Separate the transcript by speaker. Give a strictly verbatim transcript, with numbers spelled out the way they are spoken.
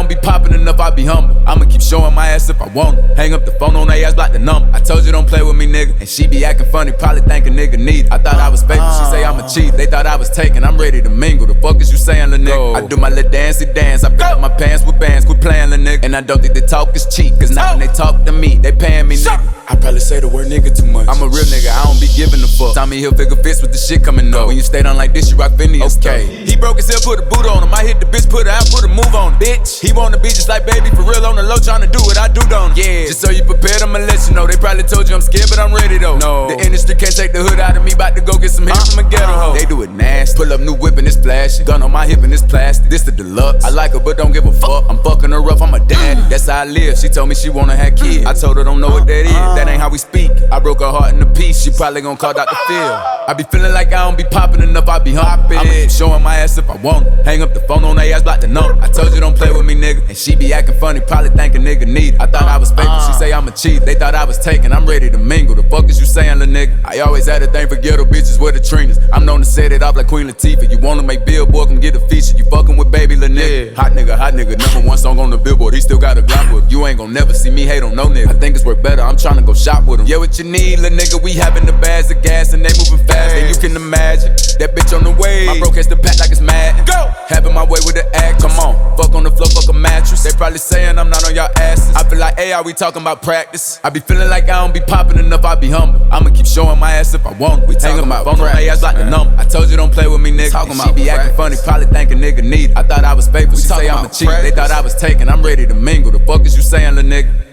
Speaker 1: don't be popping enough, I be humble. I'ma keep showing my ass if I want it. Hang up the phone on they ass, block the number. I told you don't play with me, nigga. And she be acting funny, probably think a nigga need it. I thought I was faithful, she say I'm a cheat. They thought I was taken, I'm ready to mingle. The fuck is you saying, lil' nigga? I do my little dancey dance, I pick up my pants with bands, quit playing, lil' nigga. And I don't think the talk is cheap, cause now when they talk to me, they paying me, nigga. I probably say the word nigga too much. I'm a real nigga, I don't be giving a fuck. Tommy Hilfiger fits with the shit coming up. When you stay down like this, you rock Phineas. Okay. He broke his hip, put a boot on him. I hit the bitch, put her out, put a move on him. Bitch, he wanna be just like baby, for real on the low, tryna do what I do, don't he? Yeah. Just so you prepared, I'ma let you know. They probably told you I'm scared, but I'm ready though. No. The industry can't take the hood out of me, bout to go get some hits uh, from a ghetto uh, hoe. They do it nasty. Pull up new whip and it's flashing. Gun on my hip and it's plastic. This the deluxe. I like her, but don't give a fuck. I'm fucking her rough, I'm a daddy. That's how I live. She told me she wanna have kids. I told her don't know what that is. That ain't how we speak. I broke her heart in a piece. She probably gon' call Doctor Phil. I be feeling like I don't be popping enough. I be hopping. I'ma keep showing my ass if I want it. Hang up the phone on they ass, block the number. I told you don't play with me, nigga. And she be acting funny, probably think a nigga need it. I thought I was faithful. She say I'm a cheat. They thought I was taken. I'm ready to mingle. The fuck is you saying, lil' nigga? I always had a thing for ghetto bitches with the trainers. I'm known to set it off like Queen Latifah. You wanna make Billboard, come get a feature. You fucking with baby, lil' nigga. Hot nigga, hot nigga. Number one song on the Billboard. He still got a Glock with him. You ain't gon' never see me hate on no nigga. I think it's worth better. I'm tryna go shop with him. Yeah, what you need, lil' nigga? We having the bags of gas and they moving fast. And you can imagine that bitch on the way. My bro catch the pack like it's mad. Go! Having my way with the act. Come on, fuck on the floor, fuck a mattress. They probably saying I'm not on y'all asses. I feel like, hey, are we talking about practice? I be feeling like I don't be popping enough. I be humble. I'ma keep showing my ass if I want it. We talking about phone on they ass like the number. I told you don't play with me, nigga. Talking about she be acting funny, probably think a nigga need it. I thought I was faithful. She say I'm a cheat. They thought I was taken. I'm ready to mingle. The fuck is you saying, lil' nigga?